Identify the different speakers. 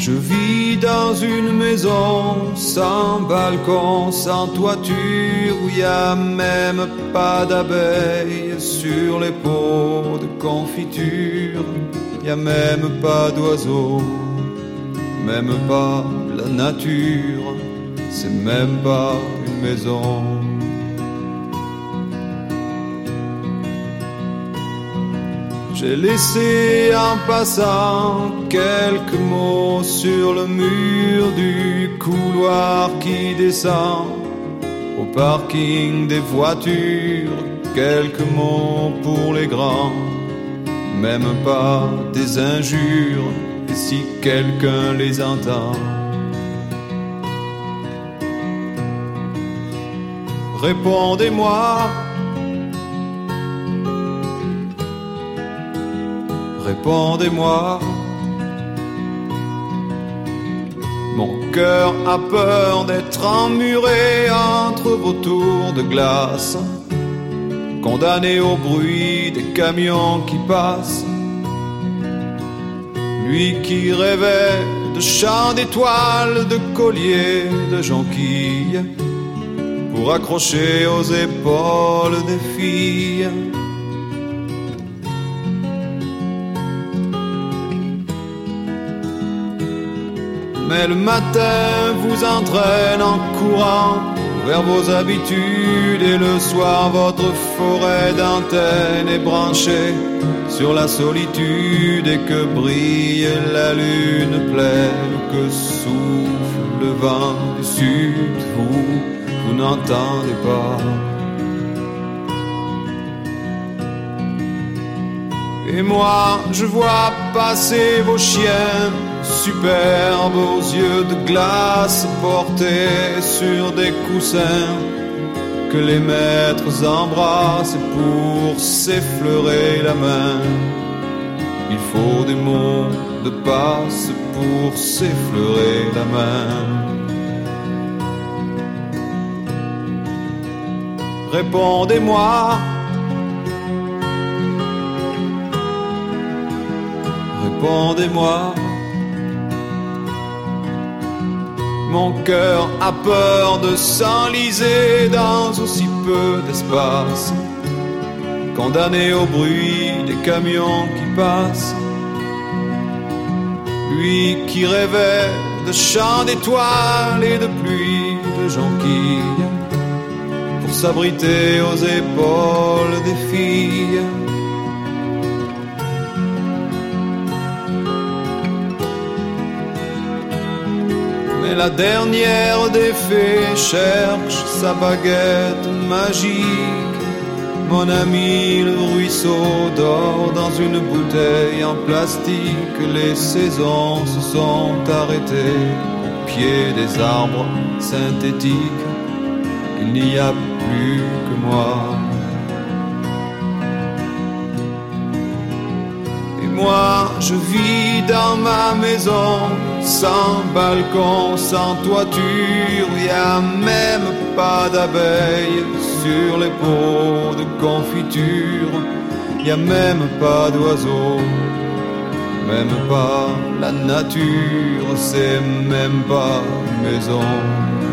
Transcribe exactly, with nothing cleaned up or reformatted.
Speaker 1: Je vis dans une maison sans balcon, sans toiture, où y a même pas d'abeilles sur les pots de confiture. Y a même pas d'oiseaux, même pas la nature, c'est même pas une maison. J'ai laissé en passant quelques mots sur le mur du couloir qui descend au parking des voitures. Quelques mots pour les grands, même pas des injures, et si quelqu'un les entend. Répondez-moi, répondez-moi. Mon cœur a peur d'être emmuré entre vos tours de glace, condamné au bruit des camions qui passent. Lui qui rêvait de chants d'étoiles, de colliers, de jonquilles, pour accrocher aux épaules des filles. Mais le matin vous entraîne en courant vers vos habitudes, et le soir votre forêt d'antennes est branchée sur la solitude, et que brille la lune pleine, que souffle le vent du sud, vous, vous n'entendez pas. Et moi je vois passer vos chiens superbes aux yeux de glace, portés sur des coussins que les maîtres embrassent pour s'effleurer la main. Il faut des mots de passe pour s'effleurer la main. Répondez-moi, répondez-moi. Mon cœur a peur de s'enliser dans aussi peu d'espace, condamné au bruit des camions qui passent. Lui qui rêvait de chants d'étoiles et de pluie de jonquilles, pour s'abriter aux épaules des filles. Mais la dernière des fées cherche sa baguette magique. Mon ami le ruisseau dort dans une bouteille en plastique. Les saisons se sont arrêtées au pied des arbres synthétiques. Il n'y a plus que moi. Et moi je vis dans ma maison, sans balcon, sans toiture. Y a même pas d'abeilles sur les pots de confiture. Y a même pas d'oiseaux, même pas la nature, c'est même pas une maison.